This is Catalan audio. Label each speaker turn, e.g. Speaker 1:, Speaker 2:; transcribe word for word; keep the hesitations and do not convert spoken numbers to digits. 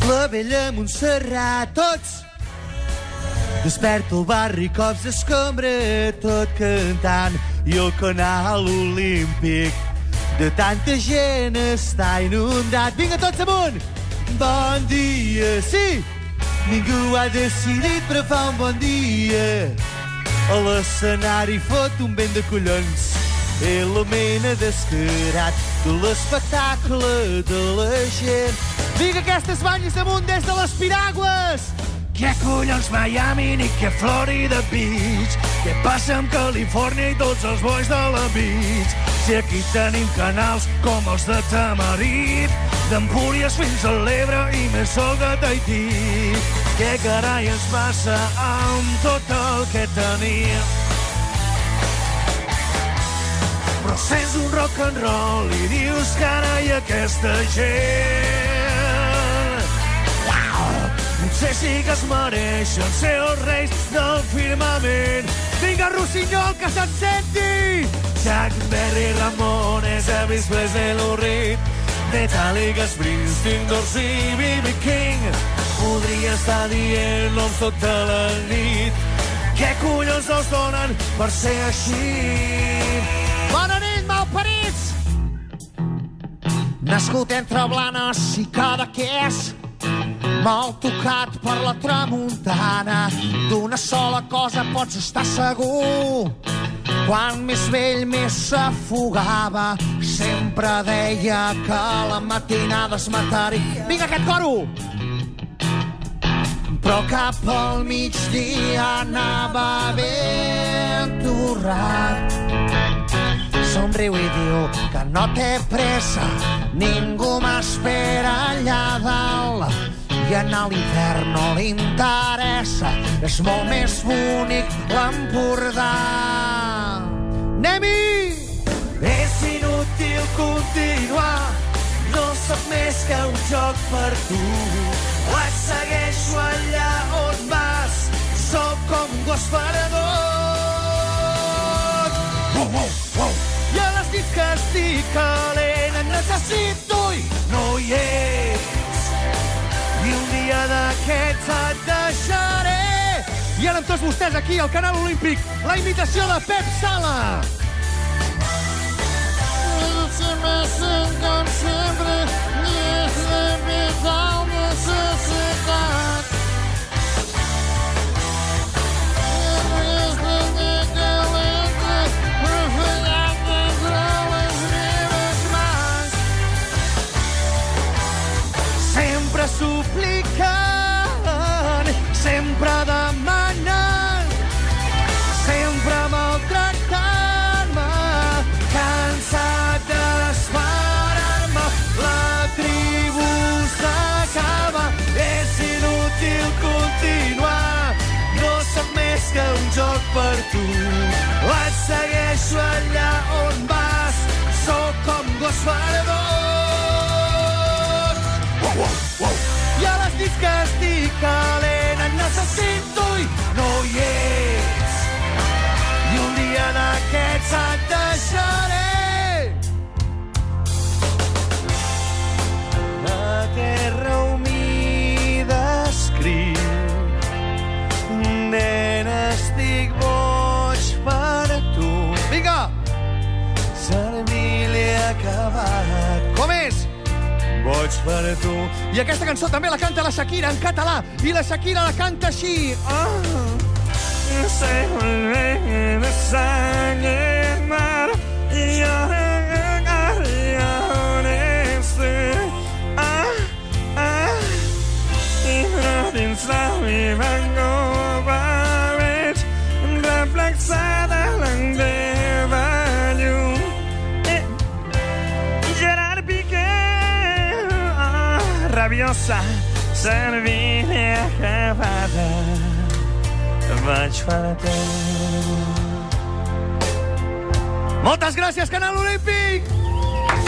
Speaker 1: la vella Montserrat, tots! Desperta el barri, cops d'escombra, tot cantant, i el canal olímpic de tanta gent està inundat. Vinga, tots amunt! Bon dia, sí! Ningú ha decidit, però fa un bon dia. A l'escenari fot un vent de collons, il·lumina descarat de l'espectacle de la gent. Vinga, aquestes banyes amunt des de les piragües! Què collons Miami ni què Florida Beach? Què passa amb Califòrnia i tots els bois de la beach? Si aquí tenim canals com els de Tamarit, d'Empúries fins a l'Ebre i més sol de Tahití. Què carai ens passa amb tot el que tenim? Però sents un rock and roll i dius carai aquesta gent. Potser sí que es mereixen ser els reis del firmament. Vinga, Rossinyol, que se'n senti! Chuck Berry, Ramones, Elvis Presley, Lou Reed, Metallica, Springsteen, Dorsey, B B King. Podria estar dient noms tota la nit. Què collons els donen per ser així? Bona nit, malparits! Nascut entre Blanes i Cadaqués, mal tocat per la tramuntana, d'una sola cosa pots estar segur. Quan més vell més s'afogava, sempre deia que a la matinada es mataria. Vinga, aquest coro! Però cap al migdia anava ben torrat. Somriu i diu que no té pressa, ningú m'espera allà dalt. I en l'hivern no li interessa, és molt més bonic l'Empordà. Anem-hi! És inútil continuar, no sóc més que un joc per tu. Et segueixo allà on vas, sóc com un gos parador. Wow, wow, wow. I a les nits que estic calent et necessito i no hi ets. I un dia d'aquests et deixaré. I ara amb tots vostès aquí al Canal Olímpic, la imitació de Pep Sala. Si me com sempre, ni és de vital necessitat. És de calenta, refiat entre les meves mans. Sempre suplicant, sempre demanant, sempre maltractant-me, cansat d'esperar-me, la tribu s'acaba, és inútil continuar, no sóc més que un joc per tu, et segueixo allà on vas, sóc com gos fardós. Wow, wow, wow. I a les nits que estic calent et necessito i no hi ets. I un dia d'aquests et deixaré. La terra humida escriu, nena, estic boig per tu. Vinga! Servir-li acabat. Com és? Boig per tu. I aquesta cançó també la canta la Shakira en català. I la Shakira la canta així. Ah. Se vuelve de sangre mar y yo ah ah y no piensa mi banco paret reflexada la teva llum. Gerard Piqué rabiosa, servir-li acabada, vaig per tu. Moltes gràcies, Canal Olímpic!